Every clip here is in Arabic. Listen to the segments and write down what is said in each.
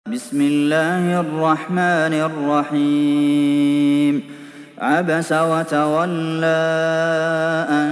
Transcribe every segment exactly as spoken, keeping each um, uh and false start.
بسم الله الرحمن الرحيم عبس وتولى أن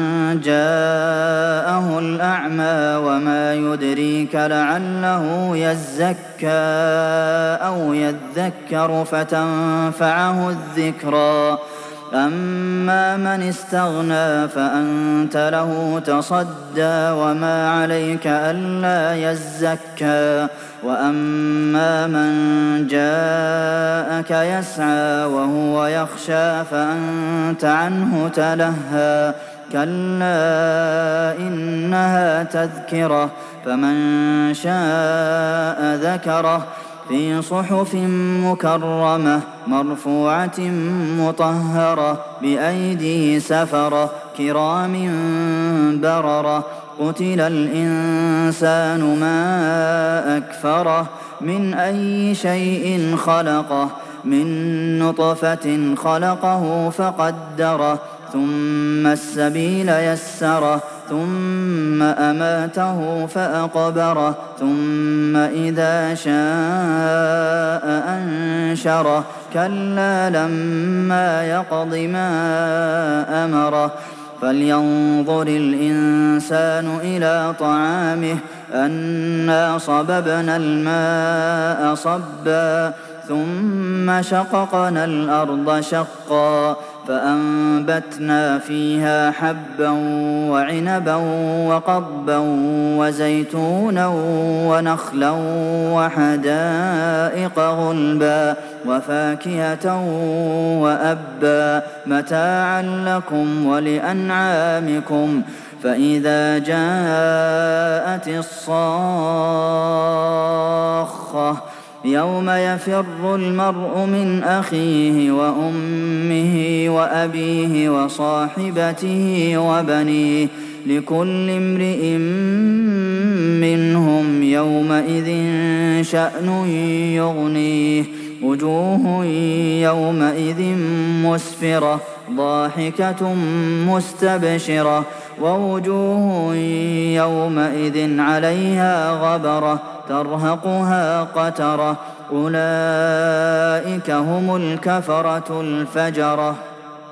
جاءه الأعمى وما يدريك لعله يزكى أو يذكر فتنفعه الذكرى أما من استغنى فأنت له تصدى وما عليك ألا يزكى وأما من جاءك يسعى وهو يخشى فأنت عنه تلهى كلا إنها تذكرة فمن شاء ذكره في صحف مكرمة مرفوعة مطهرة بأيدي سفرة كرام بررة قتل الإنسان ما أكفره من أي شيء خلقه من نطفة خلقه فقدره ثم السبيل يسره ثم أماته فأقبره ثم إذا شاء أنشره كلا لما يقض ما أمره فلينظر الإنسان إلى طعامه أنا صببنا الماء صبا ثم شققنا الأرض شقا فأنبتنا فيها حبا وعنبا وقضبا وزيتونا ونخلا وحدائق غلبا وفاكهة وأبا متاعا لكم ولأنعامكم فإذا جاءت الصاخة يوم يفر المرء من أخيه وأمه وأبيه وصاحبته وبنيه لكل امرئ منهم يومئذ شأن يغنيه وجوه يومئذ مسفرة ضاحكة مستبشرة ووجوه يومئذ عليها غبرة ترهقها قترة أولئك هم الكفرة الفجرة.